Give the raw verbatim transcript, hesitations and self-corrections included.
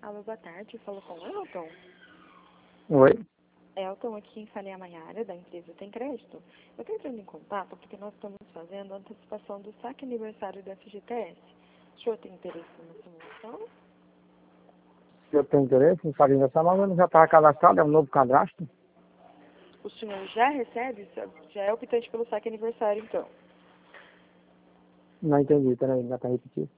Alô, boa tarde. Falou com o Elton? Oi? Elton, aqui em Faria Maiara, da empresa Tem Crédito. Eu estou entrando em contato porque nós estamos fazendo a antecipação do saque aniversário da F G T S. O senhor tem interesse na simulação? Se eu tenho interesse em fazer essa mas eu já estava cadastrado, é um novo cadastro. O senhor já recebe? Já é optante pelo saque aniversário, então? Não entendi, peraí, dá para repetir.